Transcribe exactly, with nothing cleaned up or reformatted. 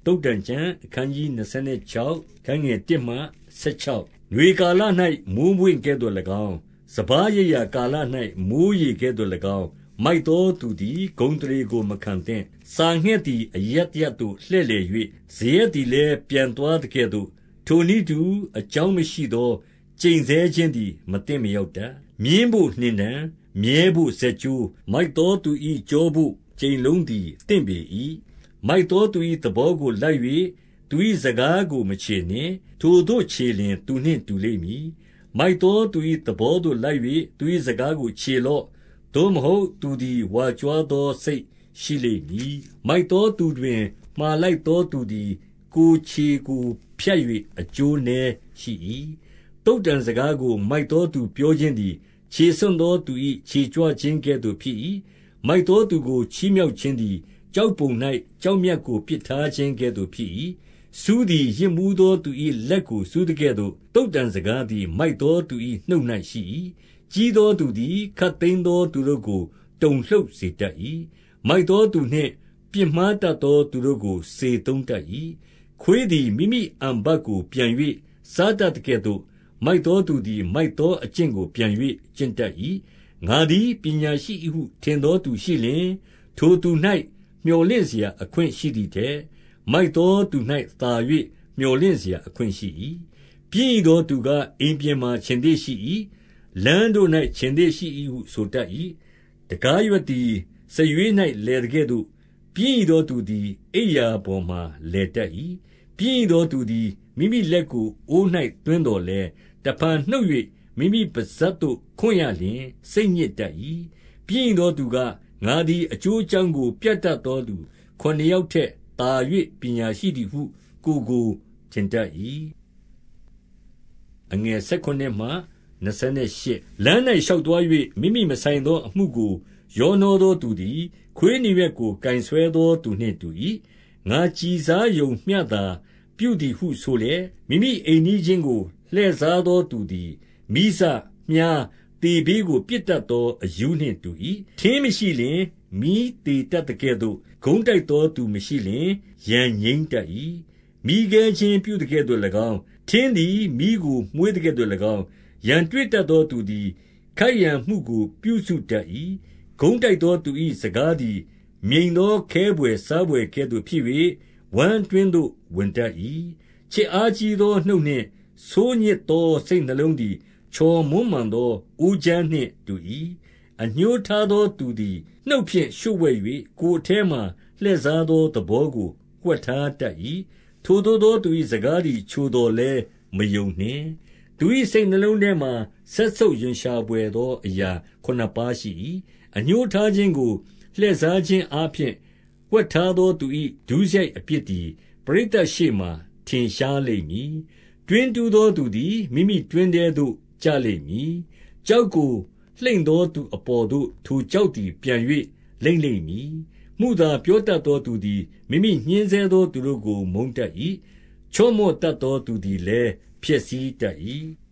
တုတ်တန်ကျမ်းအခန်းကြီး26ခန်းငယ်1မှ16ຫນွေကာလ၌မိုးမွေ့ကဲ့သို့၎င်းစပါးရိပ်ရာကာလ၌မိုးရေကဲ့သို့၎င်းမိုက်သောသူသည်ဂုဏ်အသရေကိုမခံသင့်စာငှက်သည်အရပ်ရပ်သို့လှည့်လည်၍ဇရက်သည်လည်းပြန်သွားသကဲ့သို့ထိုနည်းတူအကြောင်းမရှိသောကျိန်ဆဲခြင်းသည်မသင့်မရောက်တတ်မြင်းဖို့နှင်တံမြဲဖို့ဇက်ကြိုးမိုက်သောသူ၏ကြောဖို့ကျိန်လုံးသည်သင့်ပေ၏မိုက်သောသူ၏သဘောကိုလိုက်၍သူ၏စကားကိုမချေနှင့်ထိုတို့ချေလျင်သူနှင့်တူလိမ့်မည်မိုက်သောသူ၏သဘောသို့လိုက်၍သူ၏စကားကိုချေလော့သို့မဟုတ်သူသည်ဝါကြွားသောစိတ်ရှိလိမ့်မည်မိုက်သောသူတွင်မှားလိုက်သောသူသည်ကိုယ်ချေကိုဖြတ်၍အကျိုးနည်းရှိ၏တုတ်တန်စကားကိုမိုက်သောသူပြောခြင်းသည်ခြေဆွံ့သောသူ၏ခြေကြွခြင်းကဲ့သို့ဖြစ်၏မိုက်သောသူကိုချီးမြှောက်ခြင်းသည်ကြောက်ပုံ၌ကြောက်မြတ်ကိုပစ်ထားခြင်းကဲ့သို့ဖြစ်၏စူးသည်ရစ်မှုသောသူ၏လက်ကိုစူးသကဲ့သို့တုတ်တန်စကားသည်မိုက်သောသူ၏နှုတ်၌ရှိ၏ကြီးသောသူသည်ခတ်သိမ်းသောသူတို့ကိုတုန်လှုပ်စေတတ်၏မိုက်သောသူနှင့်ပြစ်မှားတတ်သောသူတို့ကိုစေသုံးတတ်၏ခွေးသည်မိမိအမ်ဘတ်ကိုပြန်၍စားတတ်သကဲ့သို့မိုက်သောသူသည်မိုက်သောအကျင့်ကိုပြန်၍ကျင့်တတ်၏ငါသည်ပညာရှိ၏ဟုထင်သောသူရှိလျှင်ထိုသူ၌မြော်လင့်เสียအခွင့်ရှိသည်တည်းမိုက်သောသူ၌သာ၍မြော်လင့်เสียအခွင့်ရှိ၏ပြင်းသောသူကအိမ်ပြင်မှခြင်သေးရှိ၏လမ်းတို့၌ခြင်သေးရှိ၏ဟုဆိုတတ်၏တကားရွက်သည်စရွေး၌လဲတကဲ့သို့ပြင်းသောသူသည်အိယာပေါ်မှလဲတတ်၏ပြင်းသောသူသည်မိမိလက်ကိုအိုး၌တွင်းတော်လဲတဖန်နှုတ်၍မိမိပါးစပ်သို့ခွန့်ရလျင်စိတ်ညစ်တတ်၏ပြင်းသောသူကငါသည်အကျိုးအကြောင်းကိုပြတ်တတ်သောသူခုနှစ်ယောက်ထက်သာ၍ပညာရှိသည်ဟုကိုယ်ကိုထင်တတ်၏အငယ်၁၉မှ၂၈လမ်း၌ရှောက်သွား၍မိမိမဆိုင်သောအမှုကိုရောနှောသောသူသည်ခွေးနွယ်ကိုကင်ဆွဲသောသူနှင့်တူ၏ငါကြည်စားယုံမျှသာပြုသည်ဟုဆိုလျက်မိမိအိမ်နီးချင်းကိုလှည့်စားသောသူသည်မိစမြားတေဘေးကိုပြစ်တတ်သောအယူနှင့်တူ၏ထင်းမရှိလျင်မိတေတတ်သကဲ့သို့ဂုံးတိုက်သောသူမရှိလျင်ရန်ငိမ့်တတ်၏မိခဲချင်းပြုသကဲ့သို့၎င်းထင်းသည်မိကိုမွေးသကဲ့သို့၎င်းရန်တွေ့တတ်သောသူသည်ခိုက်ရန်မှုကိုပြုစုတတ်၏ဂုံးတိုက်သောသူ၏စကားသည်မြိန်သောခဲဘွယ်စားဘွယ်ကဲ့သို့ဖြစ်၍ဝမ်းတွင်းသို့ဝင်တတ်၏ချစ်အားကြီးသောနှုတ်နှင့်ဆိုးညစ်သောစိတ်နှလုံးသည်ချော်မွမ်းမံသောအိုးချမ်းနှင့်တူ၏အညှိုးထားသောသူသည်နှုတ်ဖြင့်လျှို့ဝှက်၍ကိုယ်ထဲမှလှည့်စားသောသဘောကိုကွက်ထားတတ်၏ထိုသို့သောသူ၏စကားသည်ချိုတော်လဲမယုံနှင့်သူ၏စိတ်နှလုံးထဲမှဆက်ဆုပ်ရွံရှာပွေသောအရာခုနှစ်ပါးရှိ၏အညှိုးထားခြင်းကိုလှည့်စားခြင်းအားဖြင့်ကွက်ထားသောသူ၏ဒုစရိုက်အပြစ်သည်ပရိသတ်ရှေ့မှထင်ရှားလိမ့်မည်တွင်တူသောသူသည်မိမိတွင်ထဲသို့ကျလိမ့်မည်ကြောက်ကိုလှိမ့်သောသူအပေါ်သို့ထိုကြောက်သည်ပြန်၍လိမ့်လိမ့်မည်မှုသာပြောတတ်သောသူသည်မိမိညှင်းဆဲသောသူတို့ကိုမုန်းတတ်၏ချော့မော့တတ်သောသူသည်လည်းဖျက်ဆီးတတ်၏